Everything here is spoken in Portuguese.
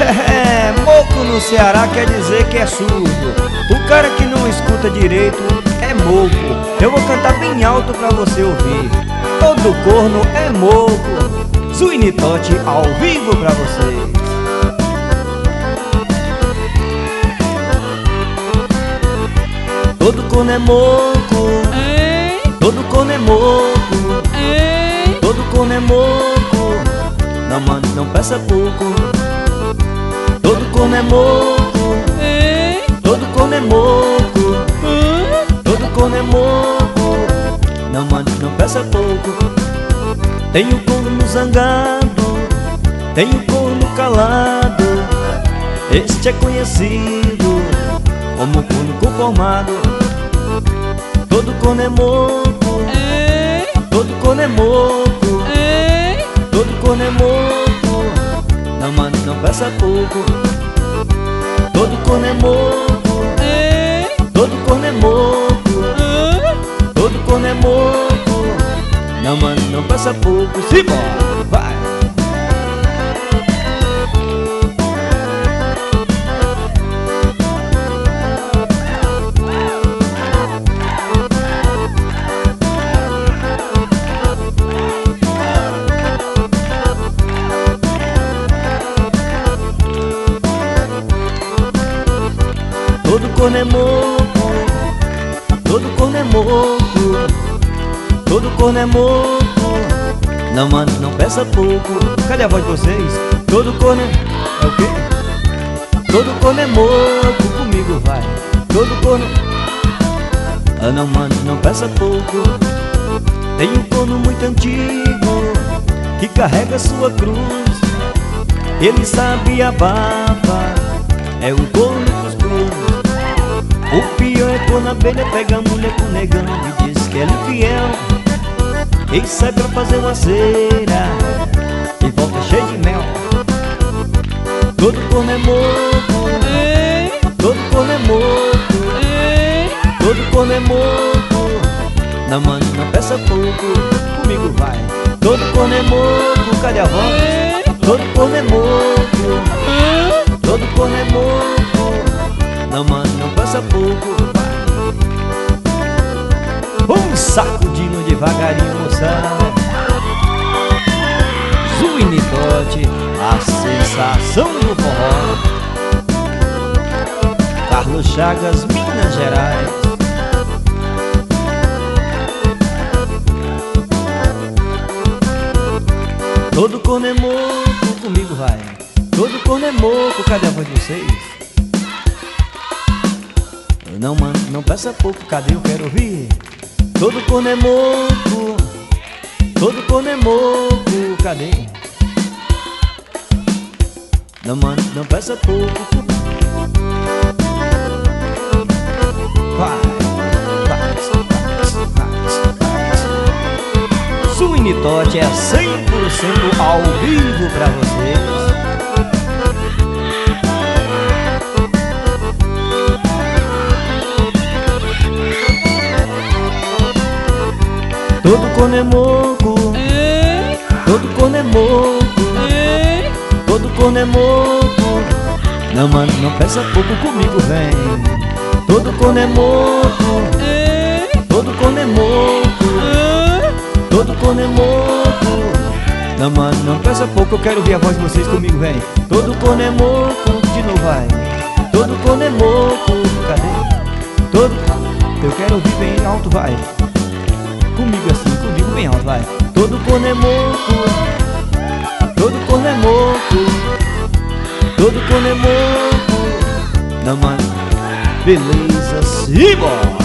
É, moco no Ceará quer dizer que é surdo. O cara que não escuta direito é moco. Eu vou cantar bem alto pra você ouvir. Todo corno é moco. Swing Tote ao vivo pra vocês. Todo corno é moco. Todo corno é moco. Todo corno é moco. Não, mano, não peça pouco. Todo corno é moco. Todo corno é moco. Todo corno é moco. Não, mano, não peça pouco. Tem o corno zangado, tem o corno calado. Este é conhecido como corno conformado. Todo corno é moco. Todo corno é moco. Todo corno é moco. Não, mano, não peça pouco. Todo corno é moco. Todo corno é moco. Todo corno é moco. Não, mano, não peça pouco. Simbora, vai! Todo corno é moco. Todo corno é moco. Todo corno é moco. Não, mano, não peça pouco. Cadê a voz de vocês? Todo corno é o quê? Todo corno é moco. Comigo vai. Todo corno. Ah, não, mano, não peça pouco. Tem um corno muito antigo que carrega sua cruz. Ele sabe a baba. É o corno dos cornos. O pior é quando a abelha pega a mulher com negão e diz que ela é infiel. E sai pra fazer uma cera e volta cheio de mel. Todo corno é moco. Todo corno é moco. Todo corno é moco. Não, mano, não peça pouco. Comigo vai. Todo corno é moco. Cadê a voz? Todo corno é moco. Todo corno é moco. Não, mano, não peça pouco. Um sacudindo devagarinho, moçada. Swing Tote, a sensação do forró. Carlos Chagas, Minas Gerais. Todo corno é moco, comigo vai. Todo corno é moco, cadê a voz de vocês? Não, mano, não peça pouco, cadê? Eu quero ouvir. Todo corno é moco. Todo corno é moco, cadê? Não, mano, não peça pouco. Vai, Swing Tote é 100% ao vivo pra vocês. Todo corno é moco. Todo corno é moco. Todo corno é moco. Não, mano, não peça pouco, comigo vem. Todo corno é moco. Todo corno é moco. Todo corno é moco. Não, mano, não peça pouco, eu quero ouvir a voz de vocês, comigo vem. Todo corno é moco, de novo vai. Todo corno é moco, cadê? Todo, eu quero ouvir bem alto, vai. Comigo assim, comigo bem alto, vai. Todo corno é moco. Todo corno é moco. Todo corno é moco. Não, mano, beleza, simbora.